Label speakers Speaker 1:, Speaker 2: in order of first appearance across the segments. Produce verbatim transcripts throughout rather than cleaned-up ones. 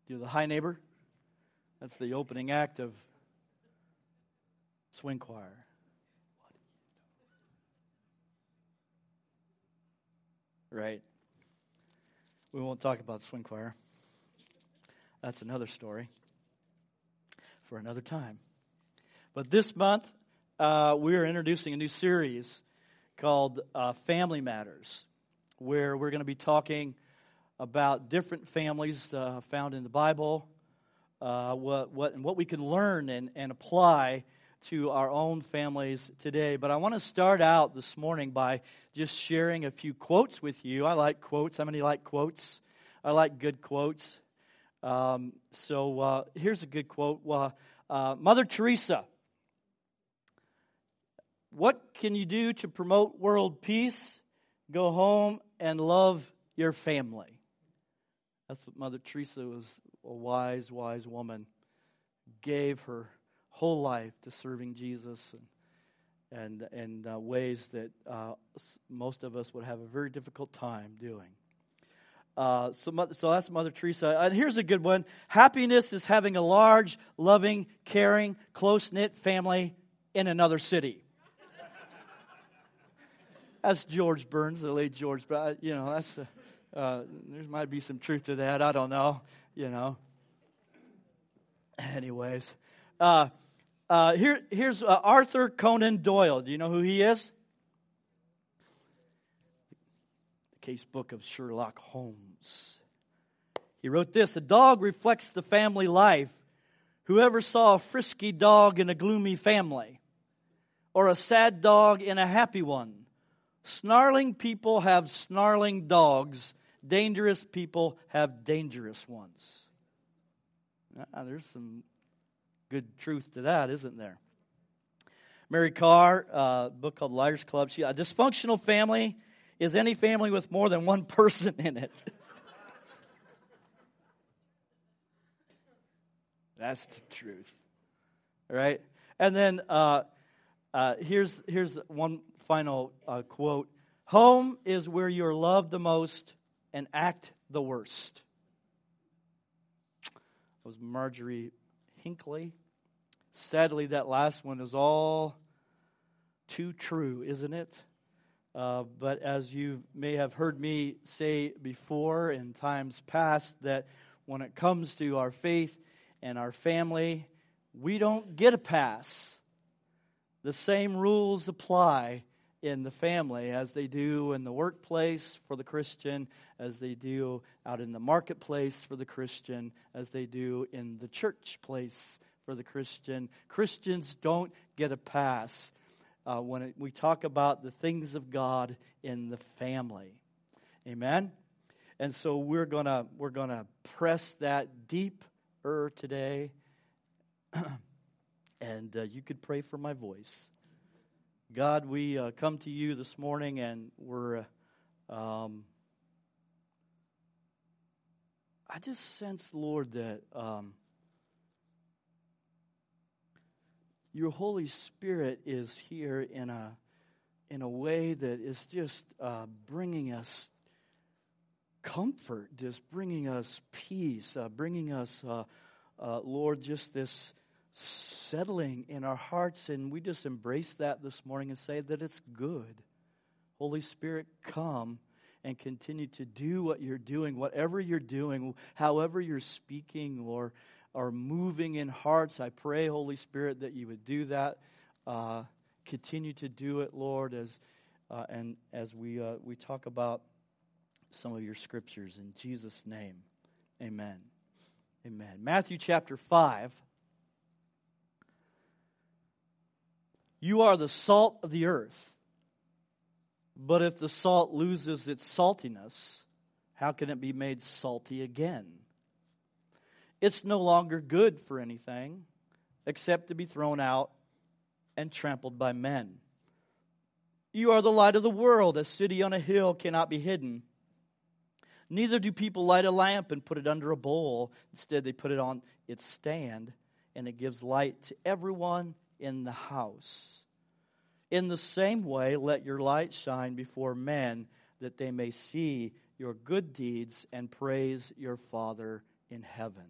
Speaker 1: Do the Hi Neighbor. That's the opening act of swing choir. Right. We won't talk about swing choir. That's another story for another time. But this month, uh, we're introducing a new series called uh, Family Matters, where we're going to be talking about different families uh, found in the Bible, uh, what what and what we can learn and, and apply to our own families today. But I want to start out this morning by just sharing a few quotes with you. I like quotes. How many like quotes? I like good quotes. Um, so uh, here's a good quote. Uh, uh, Mother Teresa. What can you do to promote world peace? Go home and love your family. That's what Mother Teresa was, a wise, wise woman. Gave her whole life to serving Jesus and and, and uh, ways that uh, most of us would have a very difficult time doing. Uh, so, so that's Mother Teresa. And here's a good one. Happiness is having a large, loving, caring, close-knit family in another city. That's George Burns, the late George. But you know, that's uh, uh, there might be some truth to that. I don't know. You know. Anyways, uh, uh, here here's uh, Arthur Conan Doyle. Do you know who he is? The case book of Sherlock Holmes. He wrote this: "A dog reflects the family life. Whoever saw a frisky dog in a gloomy family, or a sad dog in a happy one? Snarling people have snarling dogs. Dangerous people have dangerous ones." Ah, there's some good truth to that, isn't there? Mary Carr, a uh, book called Liars Club. She, a dysfunctional family is any family with more than one person in it. That's the truth. All right? And then uh, uh, here's, here's one final uh, quote. Home is where you're loved the most and act the worst. That was Marjorie Hinckley. Sadly, that last one is all too true, isn't it? Uh, but as you may have heard me say before in times past, that when it comes to our faith and our family, we don't get a pass. The same rules apply in the family as they do in the workplace for the Christian, as they do out in the marketplace for the Christian, as they do in the church place for the Christian. Christians don't get a pass uh, when it, we talk about the things of God in the family. Amen? And so we're gonna we're gonna press that deeper today. And uh, you could pray for my voice. God, we uh, come to you this morning, and we're, uh, um, I just sense, Lord, that um, your Holy Spirit is here in a in a way that is just uh, bringing us comfort, just bringing us peace, uh, bringing us, uh, uh, Lord, just this settling in our hearts, and we just embrace that this morning and say that it's good. Holy Spirit, come and continue to do what you're doing, whatever you're doing, however you're speaking or, or moving in hearts. I pray, Holy Spirit, that you would do that. Uh, continue to do it, Lord, as uh, and as we uh, we talk about some of your scriptures. In Jesus' name, amen. Amen. Matthew chapter five. You are the salt of the earth. But if the salt loses its saltiness, how can it be made salty again? It's no longer good for anything except to be thrown out and trampled by men. You are the light of the world. A city on a hill cannot be hidden. Neither do people light a lamp and put it under a bowl. Instead, they put it on its stand, and it gives light to everyone in the house. In the same way, let your light shine before men, that they may see your good deeds and praise your Father in heaven.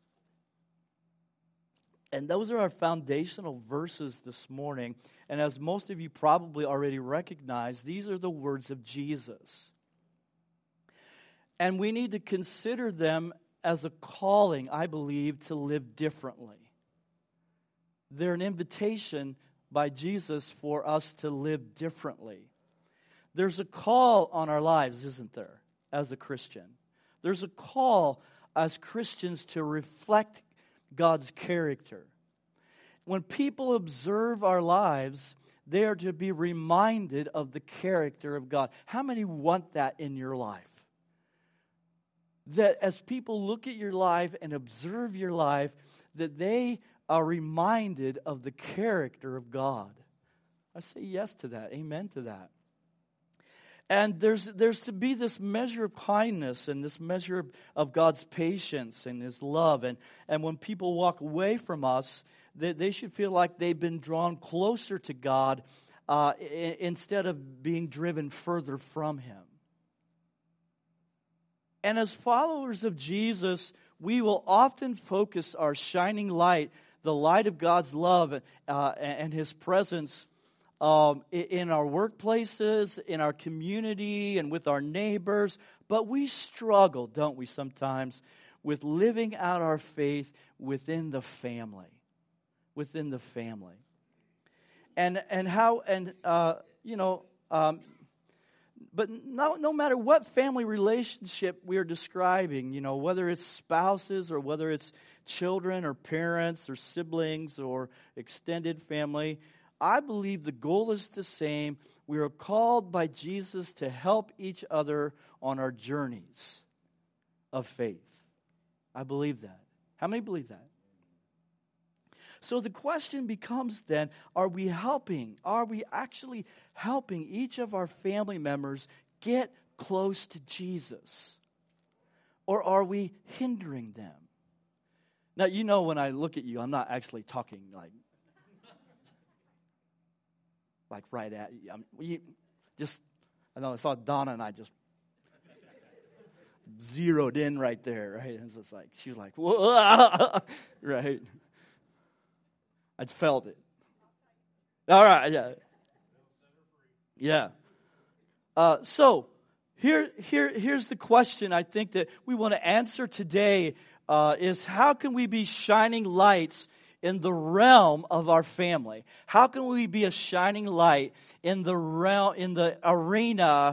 Speaker 1: And those are our foundational verses this morning. And as most of you probably already recognize, these are the words of Jesus. And we need to consider them as a calling, I believe, to live differently. They're an invitation by Jesus for us to live differently. There's a call on our lives, isn't there, as a Christian? There's a call as Christians to reflect God's character. When people observe our lives, they are to be reminded of the character of God. How many want that in your life? That as people look at your life and observe your life, that they are reminded of the character of God. I say yes to that. Amen to that. And there's there's to be this measure of kindness and this measure of, of God's patience and His love. And, and when people walk away from us, they, they should feel like they've been drawn closer to God uh, I- instead of being driven further from Him. And as followers of Jesus, we will often focus our shining light, the light of God's love uh, and His presence Um, in our workplaces, in our community, and with our neighbors. But we struggle, don't we, sometimes, with living out our faith within the family. Within the family. And and how, and, uh, you know, um, but no, no matter what family relationship we are describing, you know, whether it's spouses or whether it's children or parents or siblings or extended family, I believe the goal is the same. We are called by Jesus to help each other on our journeys of faith. I believe that. How many believe that? So the question becomes then, are we helping? Are we actually helping each of our family members get close to Jesus? Or are we hindering them? Now, you know when I look at you, I'm not actually talking like Like right at you. I'm, you just, I know I saw Donna and I just zeroed in right there, right? And it's just like, she was like, whoa, right? I felt it. All right, yeah. Yeah. Uh, so, here, here, here's the question I think that we want to answer today uh, is how can we be shining lights in the realm of our family? How can we be a shining light in the realm, in the arena,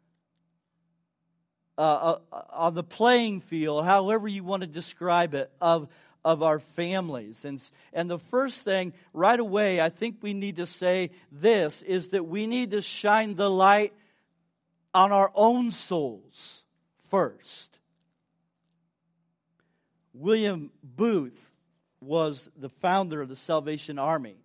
Speaker 1: uh, uh, on the playing field, however you want to describe it, of of our families? And and the first thing right away, I think we need to say this is that we need to shine the light on our own souls first. William Booth was the founder of the Salvation Army.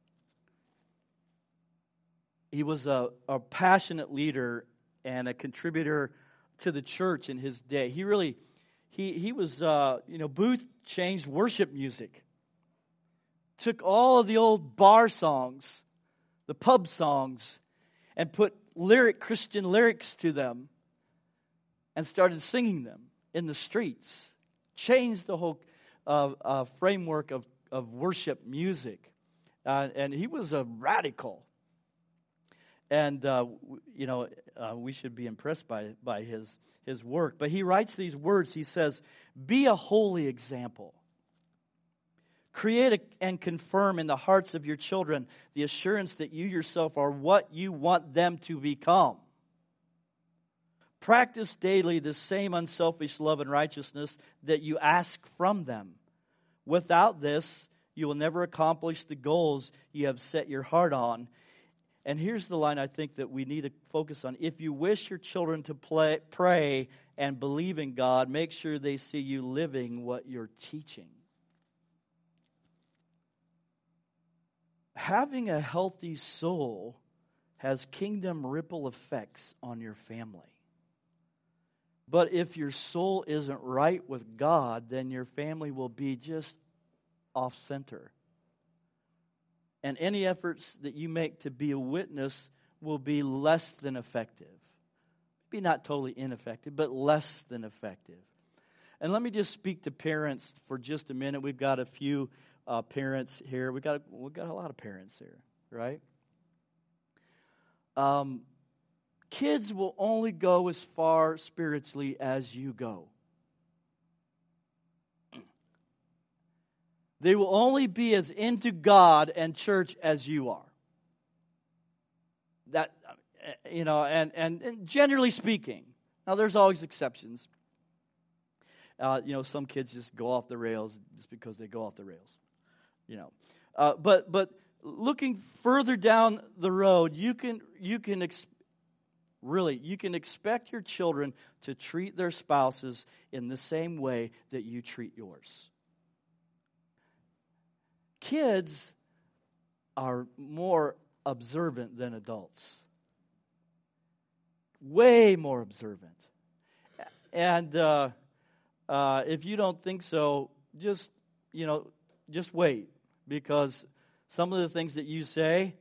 Speaker 1: He was a, a passionate leader and a contributor to the church in his day. He really, he he was, uh, you know, Booth changed worship music. Took all of the old bar songs, the pub songs, and put lyric Christian lyrics to them and started singing them in the streets. Changed the whole uh, uh, framework of, of worship music. Uh, and he was a radical. And, uh, you know, uh, we should be impressed by, by his, his work. But he writes these words. He says, "Be a holy example. Create a, and confirm in the hearts of your children the assurance that you yourself are what you want them to become. Practice daily the same unselfish love and righteousness that you ask from them. Without this, you will never accomplish the goals you have set your heart on." And here's the line I think that we need to focus on. If you wish your children to play, pray and believe in God, make sure they see you living what you're teaching. Having a healthy soul has kingdom ripple effects on your family. But if your soul isn't right with God, then your family will be just off center. And any efforts that you make to be a witness will be less than effective. Maybe not totally ineffective, but less than effective. And let me just speak to parents for just a minute. We've got a few uh, parents here. We've got, we've got a lot of parents here, right? Um, kids will only go as far spiritually as you go. They will only be as into God and church as you are. That, you know, and, and, and generally speaking, now there's always exceptions. Uh, you know, some kids just go off the rails just because they go off the rails. You know, uh, but but looking further down the road, you can you can ex- really you can expect your children to treat their spouses in the same way that you treat yours. Kids are more observant than adults. Way more observant. And uh, uh, if you don't think so, just, you know, just wait. Because some of the things that you say,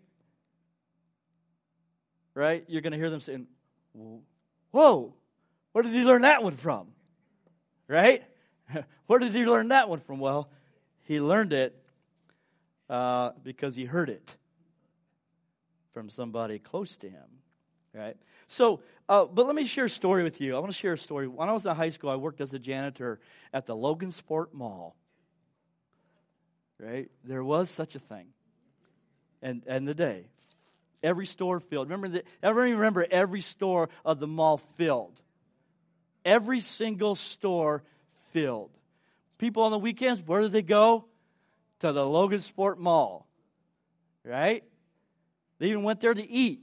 Speaker 1: right, you're going to hear them saying, whoa, where did he learn that one from? Right? Where did he learn that one from? Well, he learned it uh, because he heard it from somebody close to him. Right? So, uh, but let me share a story with you. I want to share a story. When I was in high school, I worked as a janitor at the Logansport Mall. Right? There was such a thing. And and the day. Every store filled. Remember that everybody remember every store of the mall filled. Every single store filled. People on the weekends, where did they go? To the Logansport Mall. Right? They even went there to eat.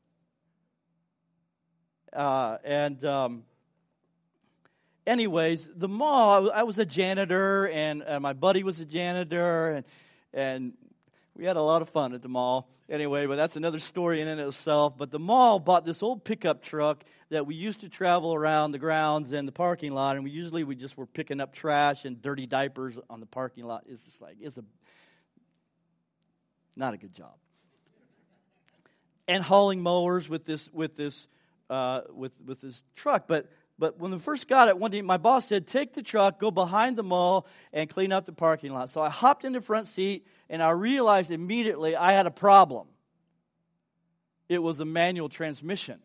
Speaker 1: Uh, and um, anyways, the mall, I was a janitor, and, and my buddy was a janitor, and and we had a lot of fun at the mall. Anyway, but that's another story in and of itself. But the mall bought this old pickup truck that we used to travel around the grounds and the parking lot, and we usually we just were picking up trash and dirty diapers on the parking lot. It's just like, it's a not a good job. And hauling mowers with this with this uh, with with this truck, but. But when we first got it, one day my boss said, take the truck, go behind the mall, and clean up the parking lot. So I hopped in the front seat, and I realized immediately I had a problem. It was a manual transmission.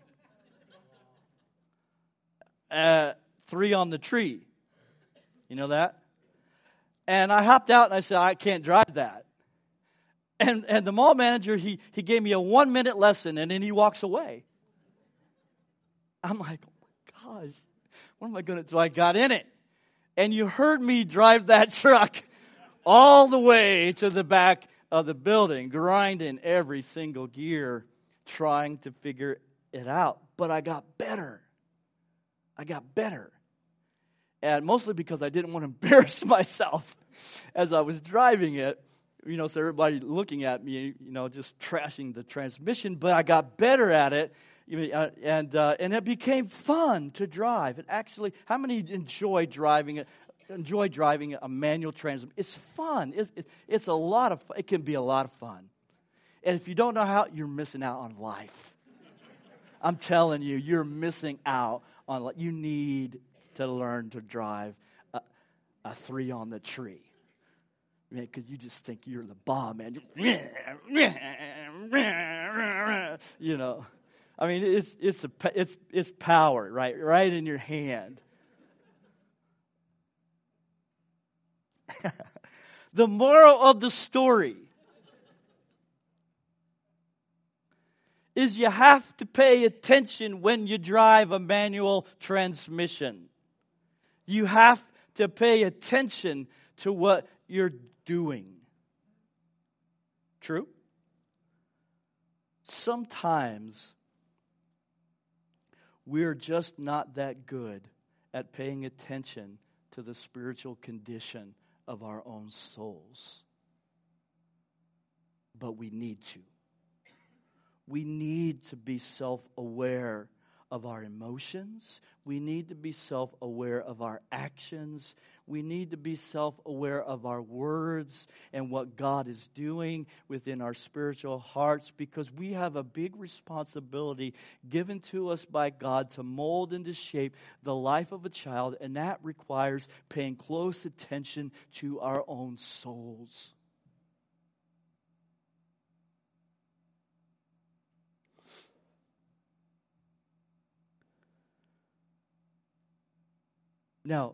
Speaker 1: Uh, three on the tree. You know that? And I hopped out, and I said, I can't drive that. And and the mall manager, he, he gave me a one-minute lesson, and then he walks away. I'm like, gosh, what am I going to do? So I got in it. And you heard me drive that truck all the way to the back of the building, grinding every single gear, trying to figure it out. But I got better. I got better. And mostly because I didn't want to embarrass myself as I was driving it. You know, so everybody looking at me, you know, just trashing the transmission. But I got better at it. And uh, and it became fun to drive. It actually, how many enjoy driving it? Enjoy driving a manual transmission? It's fun. It's it's a lot of. It can be a lot of fun. And if you don't know how, you're missing out on life. I'm telling you, you're missing out on life. You need to learn to drive a, a three on the tree, because you just think you're the bomb, man. You know. I mean, it's it's a it's it's power, right? Right in your hand. The moral of the story is you have to pay attention when you drive a manual transmission. You have to pay attention to what you're doing. True? Sometimes we're just not that good at paying attention to the spiritual condition of our own souls. But we need to. We need to be self-aware of our emotions. We need to be self-aware of our actions. We need to be self-aware of our words and what God is doing within our spiritual hearts, because we have a big responsibility given to us by God to mold and to shape the life of a child, and that requires paying close attention to our own souls. Now,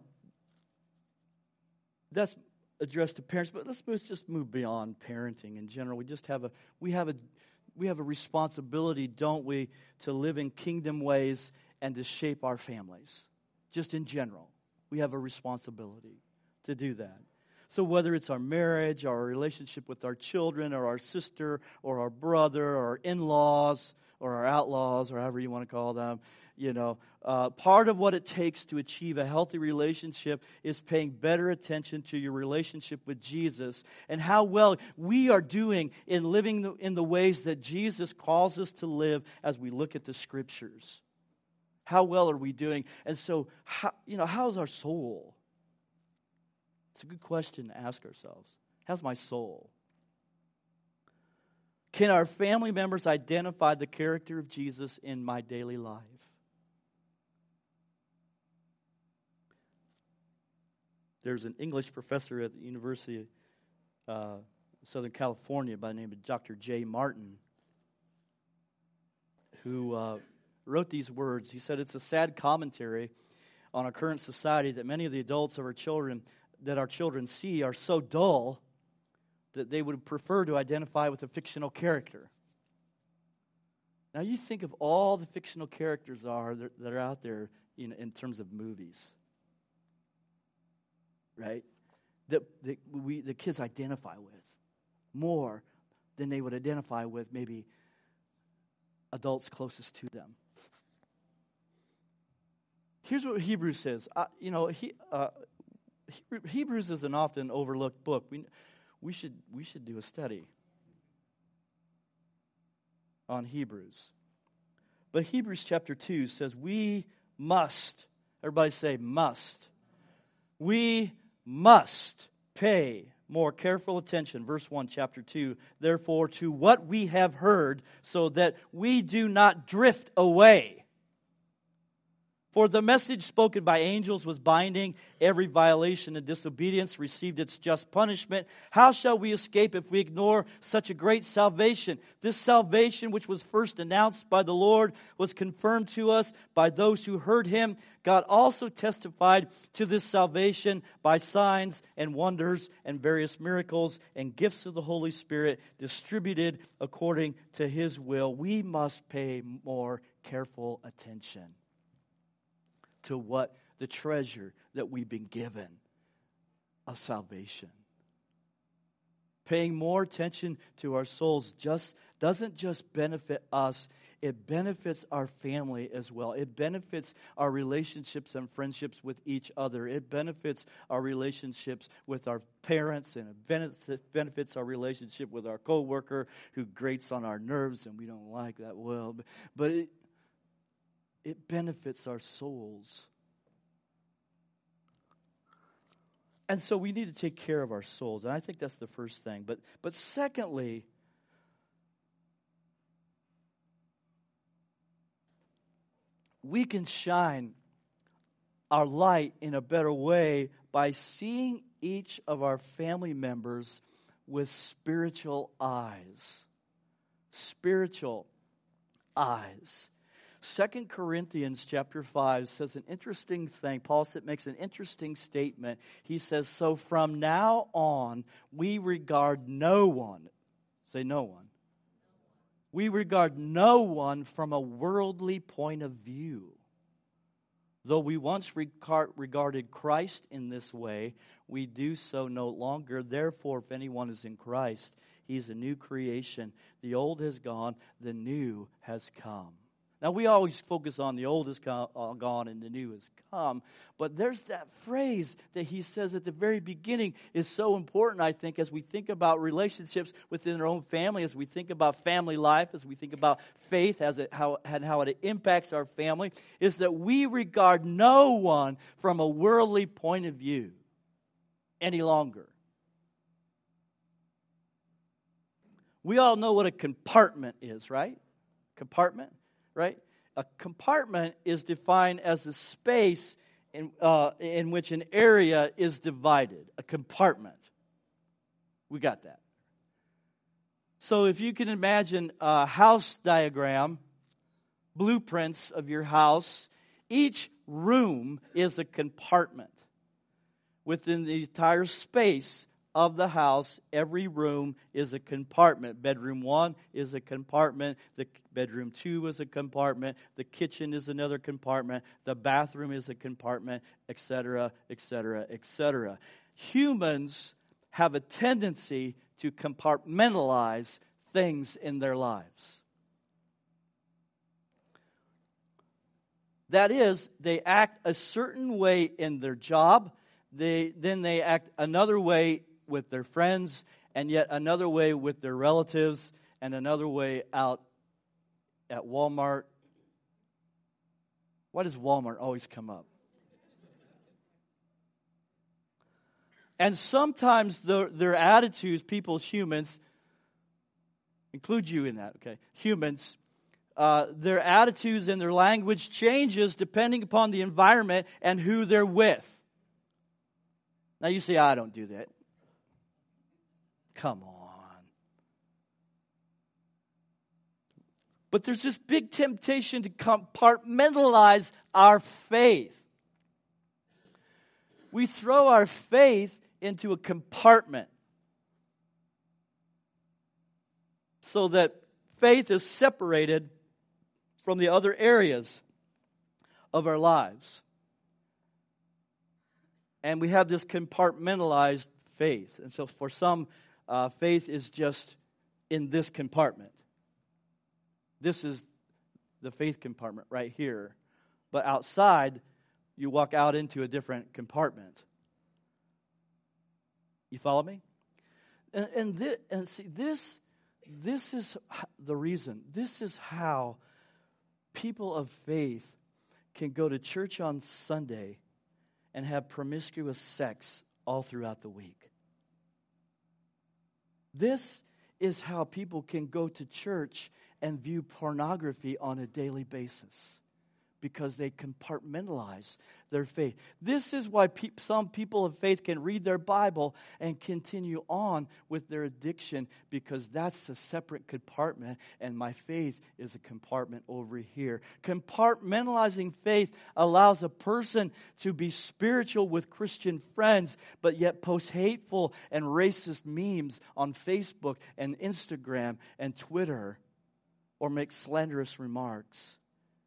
Speaker 1: that's addressed to parents, but let's move, just move beyond parenting in general. We just have a we have a we have a responsibility, don't we, to live in kingdom ways and to shape our families. Just in general, we have a responsibility to do that. So whether it's our marriage, or our relationship with our children, or our sister, or our brother, or our in-laws, or our outlaws, or however you want to call them, you know, uh, part of what it takes to achieve a healthy relationship is paying better attention to your relationship with Jesus and how well we are doing in living the, in the ways that Jesus calls us to live as we look at the Scriptures. How well are we doing? And so, how, you know, how's our soul? It's a good question to ask ourselves. How's my soul? Can our family members identify the character of Jesus in my daily life? There's an English professor at the University of uh, Southern California by the name of Doctor Jay Martin who uh, wrote these words. He said, "It's a sad commentary on our current society that many of the adults of our children, that our children see, are so dull that they would prefer to identify with a fictional character." Now you think of all the fictional characters are that, that are out there in, in terms of movies. Right? That, that we the kids identify with more than they would identify with maybe adults closest to them. Here's what Hebrews says. Uh, you know, he, uh, Hebrews is an often overlooked book. We we should we should do a study on Hebrews. But Hebrews chapter two says we must. Everybody say must. We must pay more careful attention. Verse one, chapter two. Therefore, to what we have heard, so that we do not drift away. For the message spoken by angels was binding. Every violation and disobedience received its just punishment. How shall we escape if we ignore such a great salvation? This salvation, which was first announced by the Lord, was confirmed to us by those who heard Him. God also testified to this salvation by signs and wonders and various miracles and gifts of the Holy Spirit distributed according to His will. We must pay more careful attention to what the treasure that we've been given of salvation. Paying more attention to our souls just doesn't just benefit us, it benefits our family as well. It benefits our relationships and friendships with each other. It benefits our relationships with our parents, and it benefits our relationship with our coworker who grates on our nerves and we don't like that well. But, but it, It benefits our souls. And so we need to take care of our souls. And I think that's the first thing. But but secondly, we can shine our light in a better way by seeing each of our family members with spiritual eyes. Spiritual eyes. Second Corinthians chapter five says an interesting thing. Paul makes an interesting statement. He says, so from now on, we regard no one. Say no one. We regard no one from a worldly point of view. Though we once regarded Christ in this way, we do so no longer. Therefore, if anyone is in Christ, he's a new creation. The old has gone, the new has come. Now, we always focus on the old is come, uh, gone and the new has come. But there's that phrase that he says at the very beginning is so important, I think, as we think about relationships within our own family, as we think about family life, as we think about faith as it, how, and how it impacts our family, is that we regard no one from a worldly point of view any longer. We all know what a compartment is, right? Compartment. Right? A compartment is defined as a space in, uh, in which an area is divided. A compartment. We got that. So if you can imagine a house diagram, blueprints of your house, each room is a compartment. Within the entire space of the house, every room is a compartment. Bedroom one is a compartment. The bedroom two is a compartment. The kitchen is another compartment. The bathroom is a compartment, et cetera, et cetera, et cetera. Humans have a tendency to compartmentalize things in their lives. That is, they act a certain way in their job. They then they act another way with their friends, and yet another way with their relatives, and another way out at Walmart. Why does Walmart always come up? And sometimes the, their attitudes, people's humans, include you in that, okay? Humans, uh, their attitudes and their language changes depending upon the environment and who they're with. Now you say, I don't do that. Come on. But there's this big temptation to compartmentalize our faith. We throw our faith into a compartment so that faith is separated from the other areas of our lives. And we have this compartmentalized faith. And so for some, Uh, faith is just in this compartment. This is the faith compartment right here. But outside, you walk out into a different compartment. You follow me? And and, this, and see, this, this is the reason. This is how people of faith can go to church on Sunday and have promiscuous sex all throughout the week. This is how people can go to church and view pornography on a daily basis because they compartmentalize their faith. This is why pe- some people of faith can read their Bible and continue on with their addiction because that's a separate compartment and my faith is a compartment over here. Compartmentalizing faith allows a person to be spiritual with Christian friends but yet post hateful and racist memes on Facebook and Instagram and Twitter or make slanderous remarks.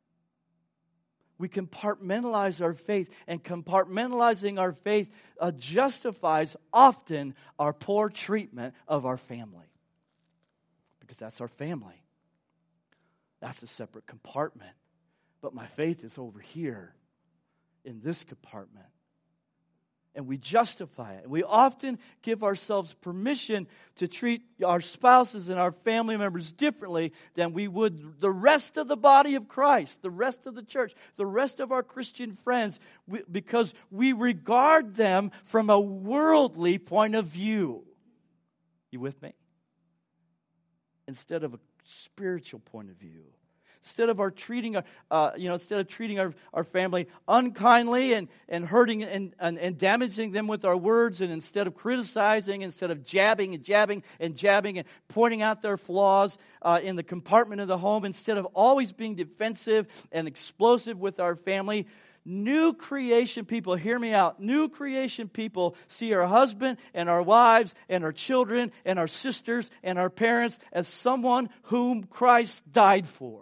Speaker 1: We compartmentalize our faith, and compartmentalizing our faith uh, justifies often our poor treatment of our family. Because that's our family. That's a separate compartment. But my faith is over here in this compartment. And we justify it. We often give ourselves permission to treat our spouses and our family members differently than we would the rest of the body of Christ, the rest of the church, the rest of our Christian friends, because we regard them from a worldly point of view. You with me? Instead of a spiritual point of view. Instead of our treating our, uh, you know, instead of treating our, our family unkindly and, and hurting and, and, and damaging them with our words, and instead of criticizing, instead of jabbing and jabbing and jabbing and pointing out their flaws uh, in the compartment of the home, instead of always being defensive and explosive with our family, new creation people, hear me out, new creation people see our husband and our wives and our children and our sisters and our parents as someone whom Christ died for.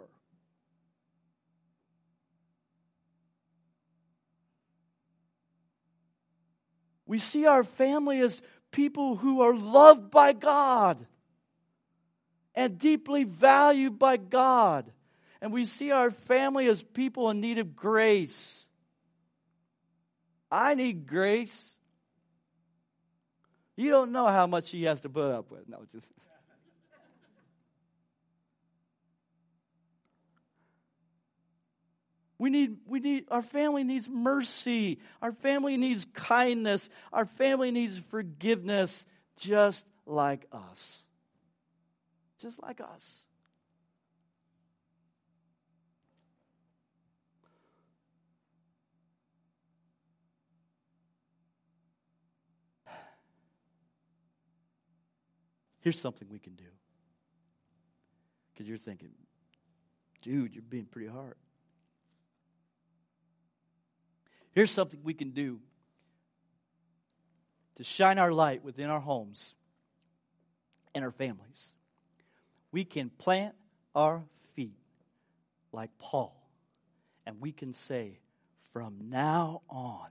Speaker 1: We see our family as people who are loved by God and deeply valued by God. and we see our family as people in need of grace. I need grace. You don't know how much he has to put up with. No, just... We need, we need, our family needs mercy. Our family needs kindness. Our family needs forgiveness, just like us. Just like us. Here's something we can do. Because you're thinking, dude, you're being pretty hard. Here's something we can do to shine our light within our homes and our families. We can plant our feet like Paul, and we can say, from now on,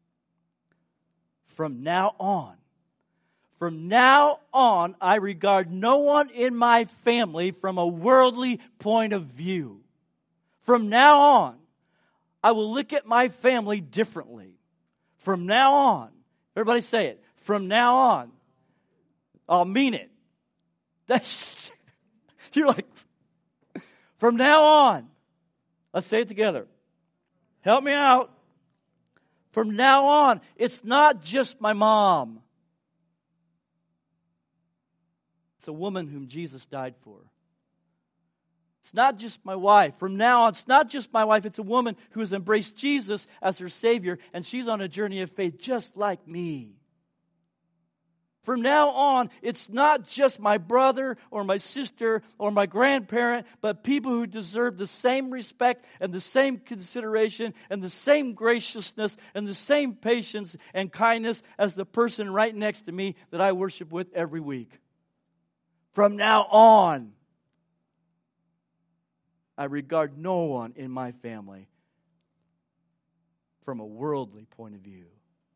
Speaker 1: from now on, from now on, I regard no one in my family from a worldly point of view. From now on, I will look at my family differently. From now on, everybody say it. From now on, I'll mean it. That's, you're like, from now on, let's say it together. Help me out. From now on, it's not just my mom. It's a woman whom Jesus died for. It's not just my wife. From now on, it's not just my wife. It's a woman who has embraced Jesus as her Savior, and she's on a journey of faith just like me. From now on, it's not just my brother or my sister or my grandparent, but people who deserve the same respect and the same consideration and the same graciousness and the same patience and kindness as the person right next to me that I worship with every week. From now on, I regard no one in my family from a worldly point of view.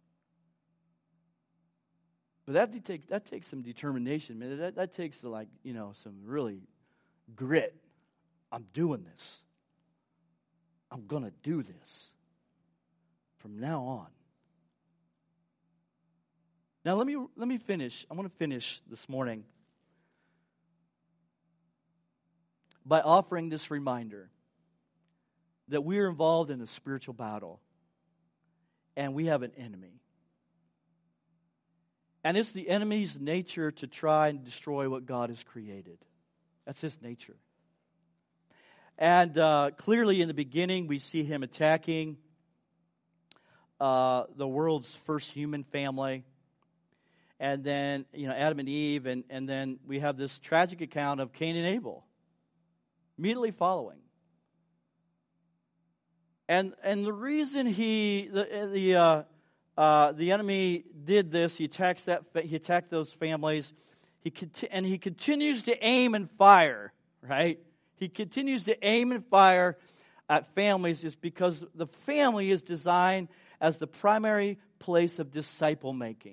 Speaker 1: But that takes that takes some determination, man. That, that takes the, like, you know, some really grit. I'm doing this. I'm gonna do this from now on. Now let me let me finish. I want to finish this morning by offering this reminder that we are involved in a spiritual battle and we have an enemy. And it's the enemy's nature to try and destroy what God has created. That's his nature. And uh, clearly in the beginning we see him attacking uh, the world's first human family. And then, you know, Adam and Eve. And, and then we have this tragic account of Cain and Abel immediately following. And and the reason he the the uh, uh, the enemy did this, he attacks that he attacked those families. He conti- and he continues to aim and fire. Right? He continues to aim and fire at families, is because the family is designed as the primary place of disciple making.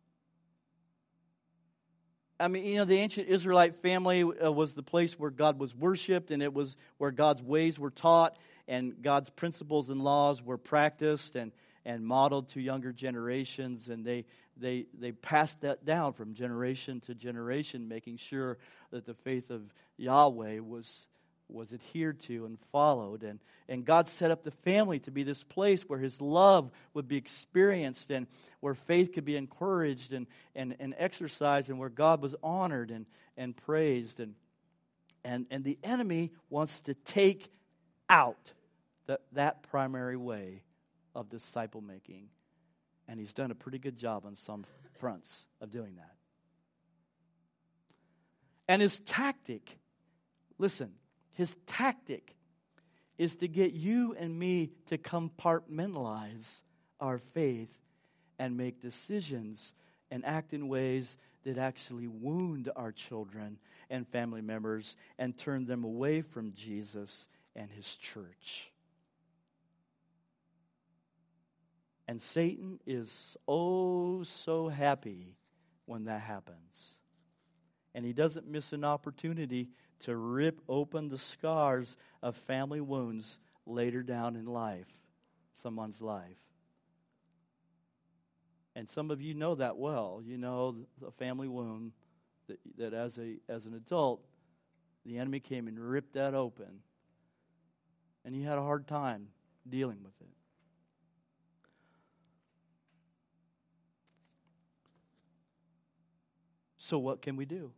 Speaker 1: I mean, you know, the ancient Israelite family uh, was the place where God was worshipped, and it was where God's ways were taught, and God's principles and laws were practiced and, and modeled to younger generations, and they they they passed that down from generation to generation, making sure that the faith of Yahweh was was adhered to and followed. And, and God set up the family to be this place where his love would be experienced and where faith could be encouraged and, and, and exercised and where God was honored and, and praised. And, and, and the enemy wants to take out the, that primary way of disciple making. And he's done a pretty good job on some fronts of doing that. And his tactic, listen, his tactic is to get you and me to compartmentalize our faith and make decisions and act in ways that actually wound our children and family members and turn them away from Jesus and his church. And Satan is oh so happy when that happens. And He doesn't miss an opportunity to rip open the scars of family wounds later down in life, someone's life. And some of you know that well. You know a family wound that, that as a as an adult, the enemy came and ripped that open. And you had a hard time dealing with it. So what can we do?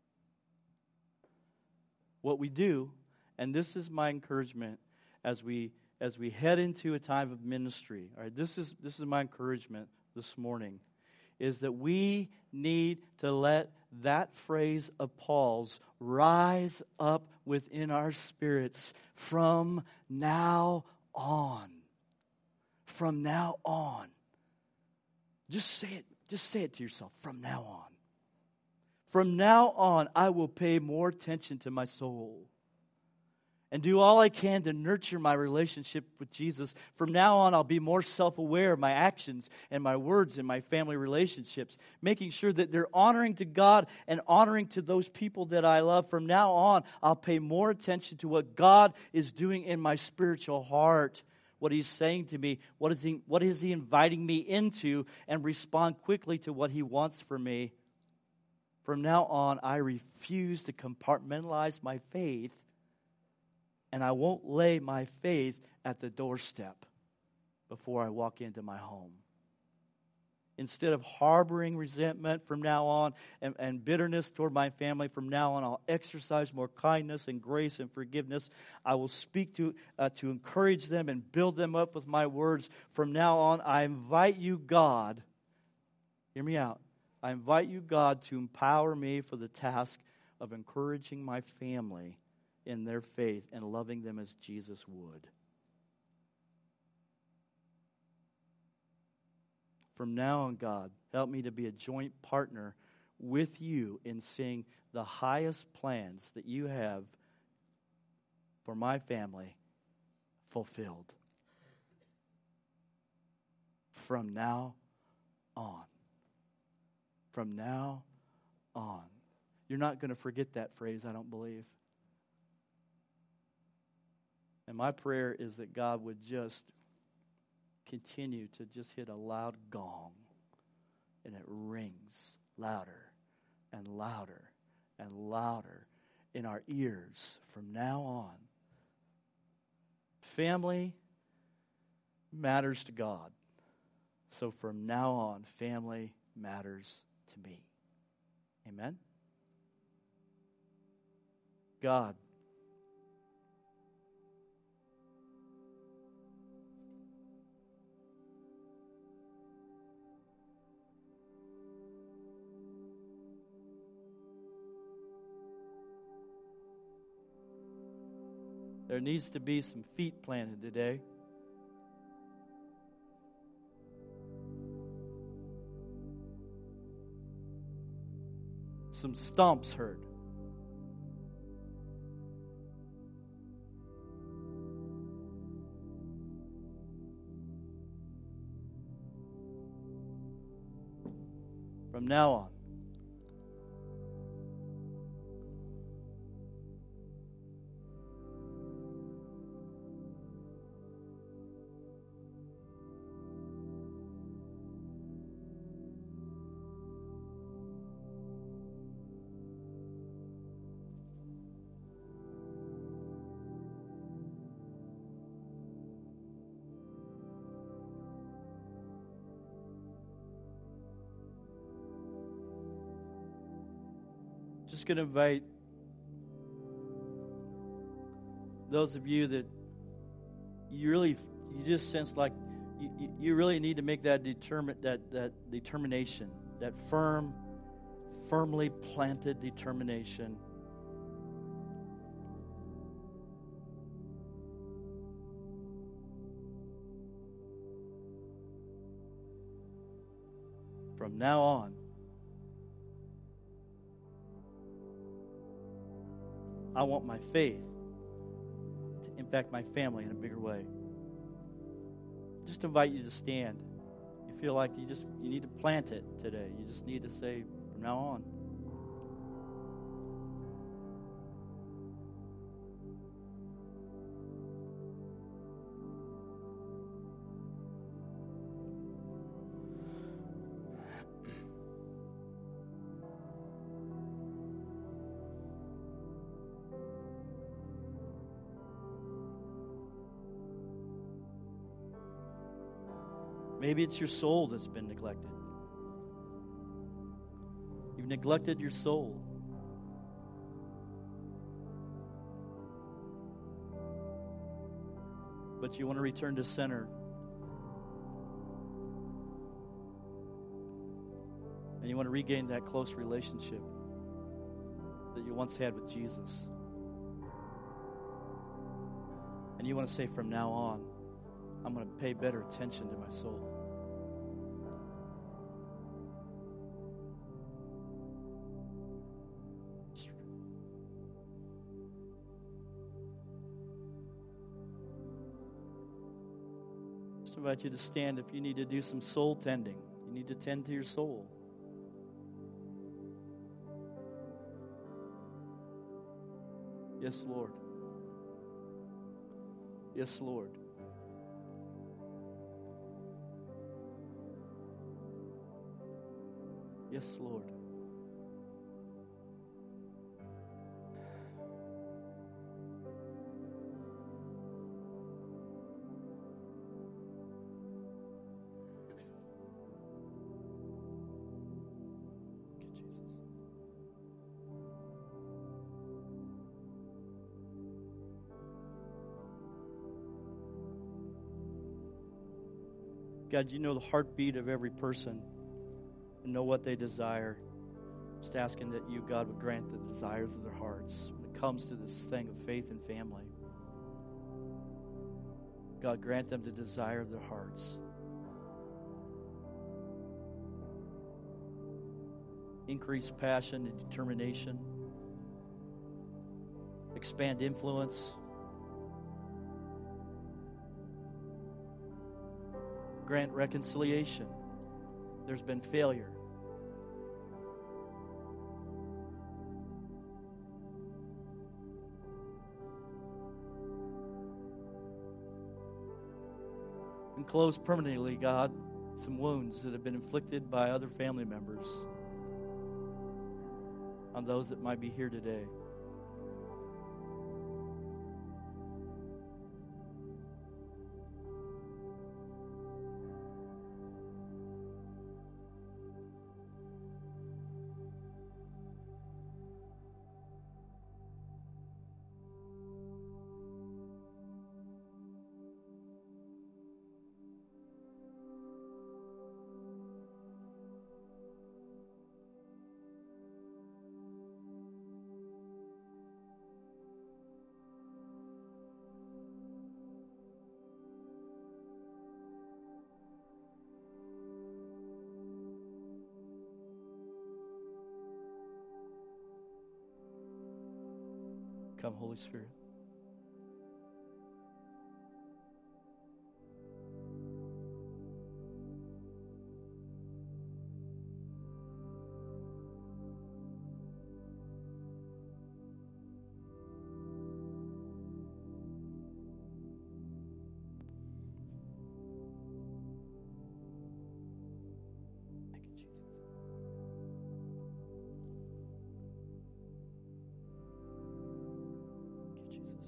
Speaker 1: What we do, and this is my encouragement as we as we head into a time of ministry. All right, this is this is my encouragement this morning, is that we need to let that phrase of Paul's rise up within our spirits from now on. From now on. Just say it, just say it to yourself, from now on. From now on, I will pay more attention to my soul and do all I can to nurture my relationship with Jesus. From now on, I'll be more self-aware of my actions and my words in my family relationships, making sure that they're honoring to God and honoring to those people that I love. From now on, I'll pay more attention to what God is doing in my spiritual heart, what He's saying to me, what is He, what is He inviting me into, and respond quickly to what He wants for me. From now on, I refuse to compartmentalize my faith, and I won't lay my faith at the doorstep before I walk into my home. Instead of harboring resentment from now on and, and bitterness toward my family, from now on I'll exercise more kindness and grace and forgiveness. I will speak to uh, to encourage them and build them up with my words. From now on, I invite you, God, hear me out. I invite you, God, to empower me for the task of encouraging my family in their faith and loving them as Jesus would. From now on, God, help me to be a joint partner with you in seeing the highest plans that you have for my family fulfilled. From now on. From now on. You're not going to forget that phrase, I don't believe. And my prayer is that God would just continue to just hit a loud gong, and it rings louder and louder and louder in our ears from now on. Family matters to God. So from now on, family matters to me. Amen? God, there needs to be some feet planted today. Some stomps heard. From now on, just going to invite those of you that you really, you just sense like you, you really need to make that determine that that determination, that firm, firmly planted determination. From now on, I want my faith to impact my family in a bigger way. Just invite you to stand. You feel like you just you need to plant it today. You just need to say, from now on, Maybe it's your soul that's been neglected. You've neglected your soul. But you want to return to center. And you want to regain that close relationship that you once had with Jesus. And you want to say, from now on, I'm going to pay better attention to my soul. Just invite you to stand if you need to do some soul tending. You need to tend to your soul. Yes, Lord. Yes, Lord. Yes, Lord. Thank you, Jesus. God, you know the heartbeat of every person and know what they desire. Just asking that you, God, would grant the desires of their hearts when it comes to this thing of faith and family. God, grant them the desire of their hearts. Increase passion and determination. Expand influence. Grant reconciliation. There's been failure. And close permanently, God, some wounds that have been inflicted by other family members on those that might be here today. Come, Holy Spirit. Thank you, Jesus. Thank you, Jesus.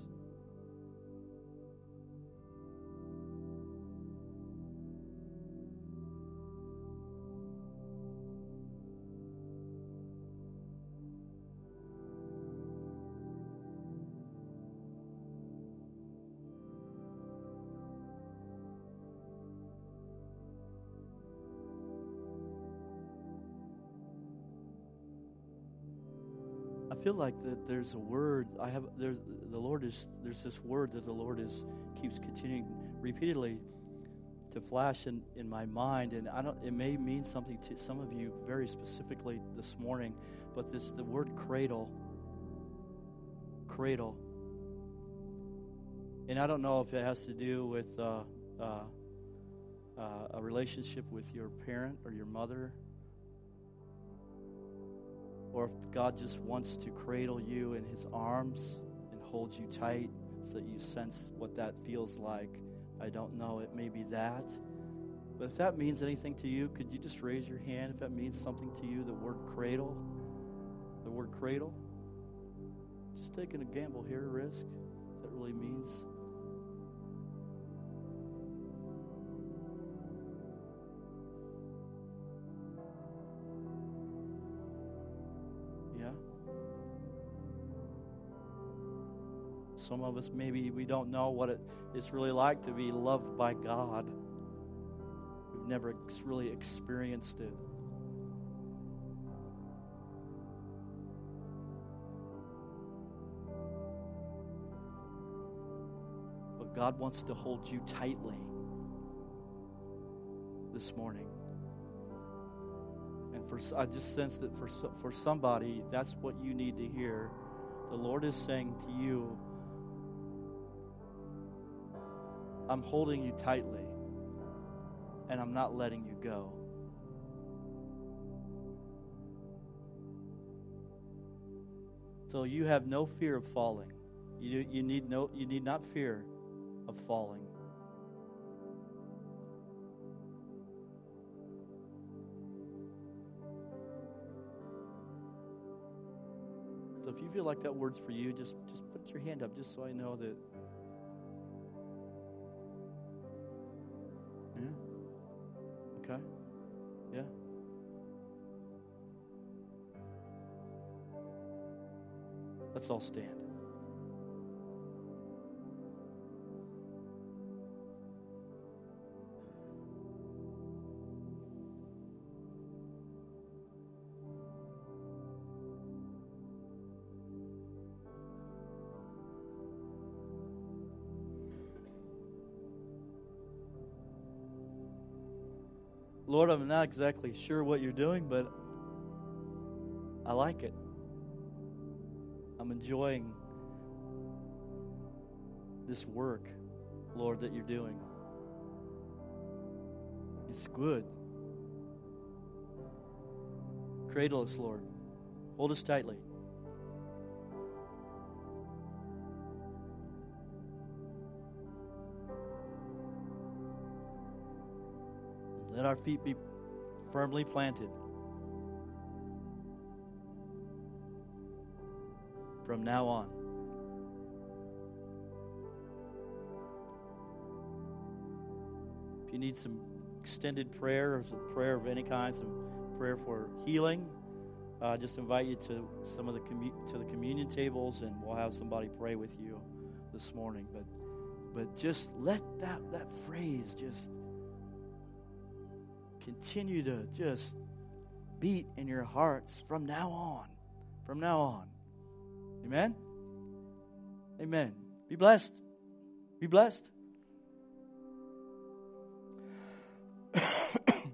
Speaker 1: I feel like that there's a word I have there's the Lord is there's this word that the Lord is keeps continuing repeatedly to flash in, in my mind, and I don't it may mean something to some of you very specifically this morning, but this the word cradle cradle and I don't know if it has to do with uh, uh, uh, a relationship with your parent or your mother, or if God just wants to cradle you in His arms and hold you tight so that you sense what that feels like. I don't know. It may be that. But if that means anything to you, could you just raise your hand if that means something to you, the word cradle? The word cradle? Just taking a gamble here, a risk. That really means. Some of us, maybe we don't know what it, it's really like to be loved by God. We've never ex- really experienced it. But God wants to hold you tightly this morning. And for I just sense that for for somebody, that's what you need to hear. The Lord is saying to you, I'm holding you tightly, and I'm not letting you go. So you have no fear of falling. You you need no you need not fear of falling. So if you feel like that word's for you, just just put your hand up, just so I know that. Yeah. Okay. Yeah. Let's all stand. Lord, I'm not exactly sure what you're doing, but I like it. I'm enjoying this work, Lord, that you're doing. It's good. Cradle us, Lord. Hold us tightly. Let our feet be firmly planted from now on. If you need some extended prayer or some prayer of any kind, some prayer for healing, I uh, just invite you to some of the commu- to the communion tables, and we'll have somebody pray with you this morning. But but just let that that phrase just continue to just beat in your hearts from now on. From now on. Amen? Amen. Be blessed. Be blessed.